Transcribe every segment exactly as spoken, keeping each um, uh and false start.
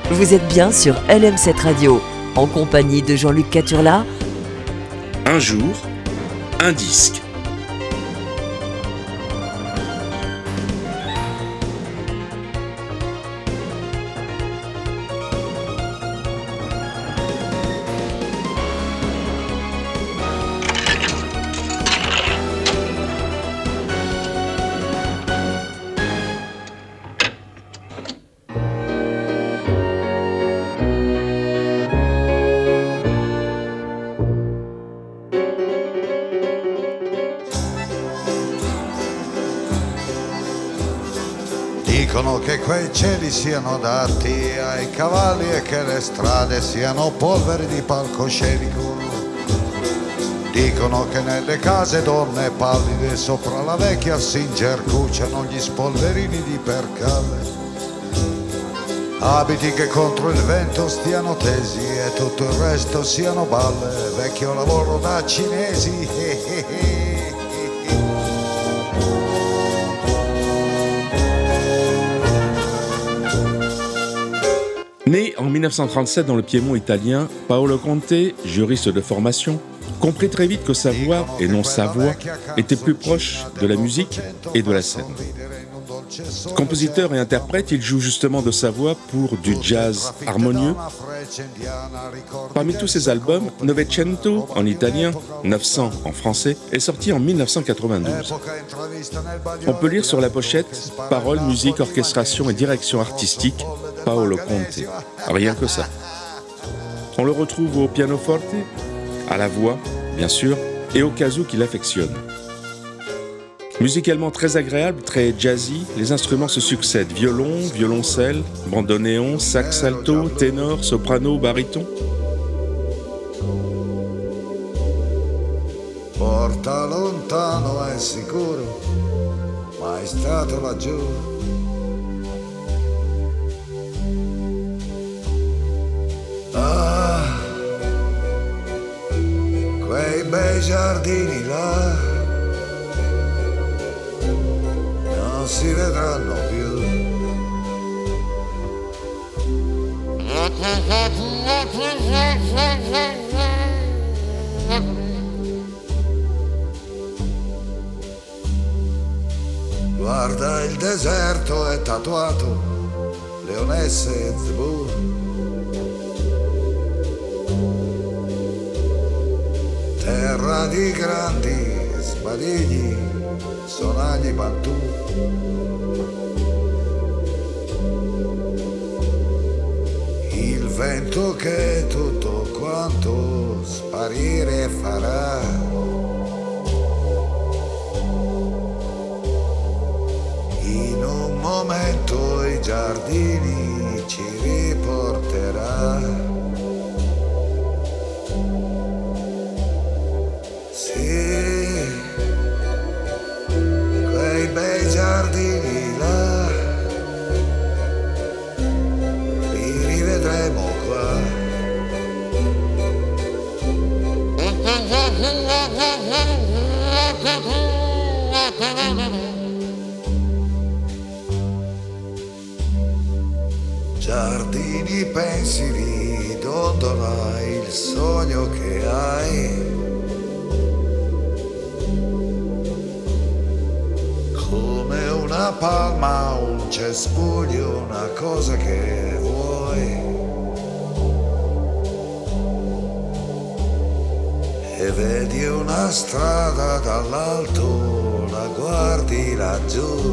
Vous êtes bien sur L M sept Radio, en compagnie de Jean-Luc Caturla. Un jour, un disque. Dicono che quei cieli siano adatti ai cavalli e che le strade siano polvere di palcoscenico. Dicono che nelle case donne pallide sopra la vecchia Singer cuciano gli spolverini di percalle. Abiti che contro il vento stiano tesi e tutto il resto siano balle, vecchio lavoro da cinesi. Né en dix-neuf cent trente-sept dans le Piémont italien, Paolo Conte, juriste de formation, comprit très vite que sa voix, et non sa voix, était plus proche de la musique et de la scène. Compositeur et interprète, il joue justement de sa voix pour du jazz harmonieux. Parmi tous ses albums, Novecento en italien, neuf cents en français, est sorti en dix-neuf cent quatre-vingt-douze. On peut lire sur la pochette « Paroles, musique, orchestration et direction artistique, Paolo Conte ». Rien que ça. On le retrouve au pianoforte, à la voix, bien sûr, et au kazoo qu'il affectionne. Musicalement très agréable, très jazzy, les instruments se succèdent. Violon, violoncelle, bandoneon, sax alto, ténor, soprano, baryton. Porta lontano è sicuro, ma è stato laggiù. Ah, quei bei giardini là non si vedranno più. Guarda, il deserto è tatuato, leonesse e zebù. Terra di grandi sbadigli, sonagli bantù. Il vento che tutto quanto sparire farà. In un momento i giardini ci riporterà. Bei giardini là, li rivedremo qua. Giardini pensi, dondola il sogno che hai. Una palma, un cespuglio, una cosa che vuoi. E vedi una strada dall'alto, la guardi laggiù.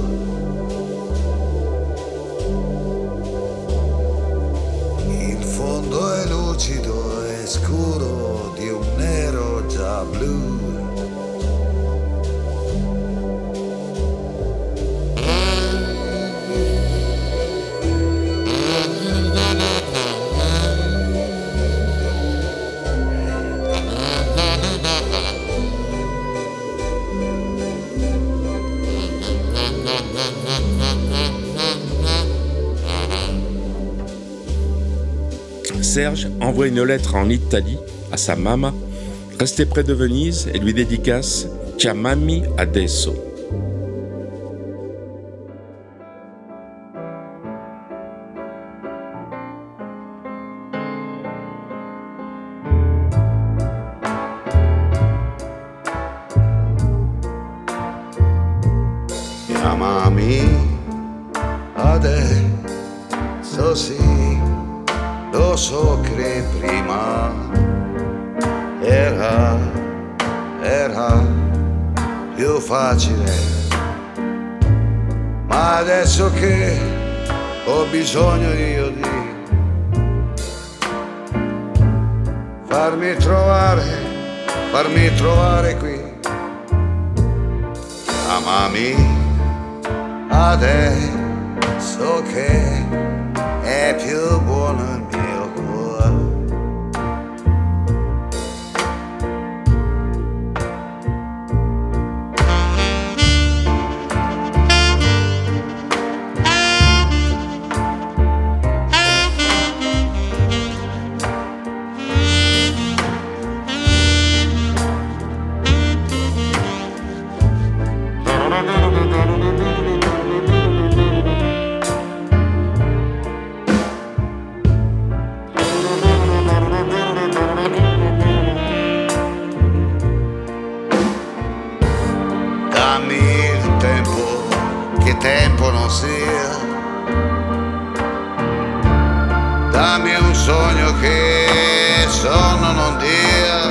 Il fondo è lucido e scuro di un nero già blu. Serge envoie une lettre en Italie à sa mamma, restée près de Venise, et lui dédicace « Chiamami adesso ». adesso sì, lo so che prima era, era più facile, ma adesso che ho bisogno io di farmi trovare, farmi trovare qui, chiamami adesso che è più buono il mio cuore. Tempo non sia, dammi un sogno che sonno non dia,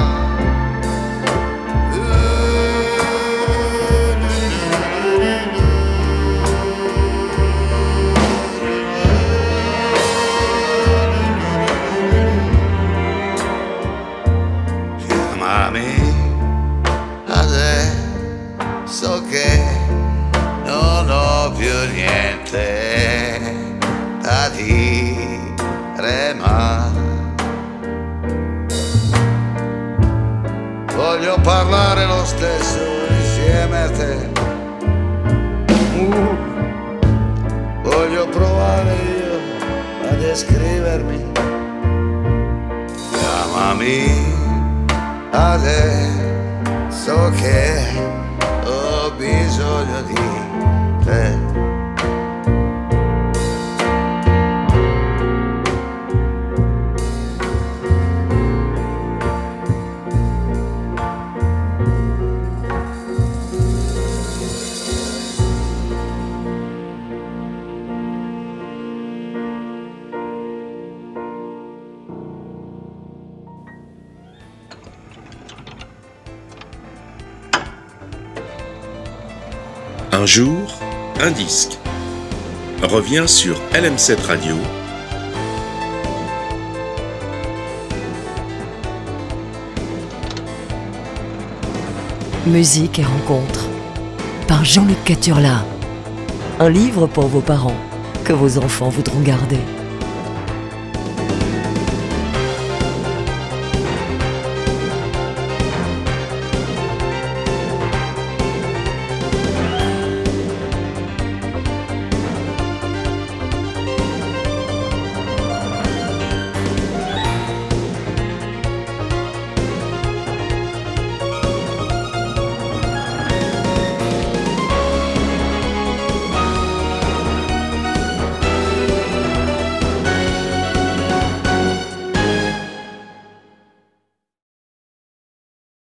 chiamami adesso che non ho più niente da dire, ma voglio parlare lo stesso insieme a te. Uh, voglio provare io a descrivermi. Chiamami adesso che ho bisogno di te. Un jour, un disque revient sur L M sept Radio. Musique et rencontres par Jean-Luc Caturla. Un livre pour vos parents que vos enfants voudront garder.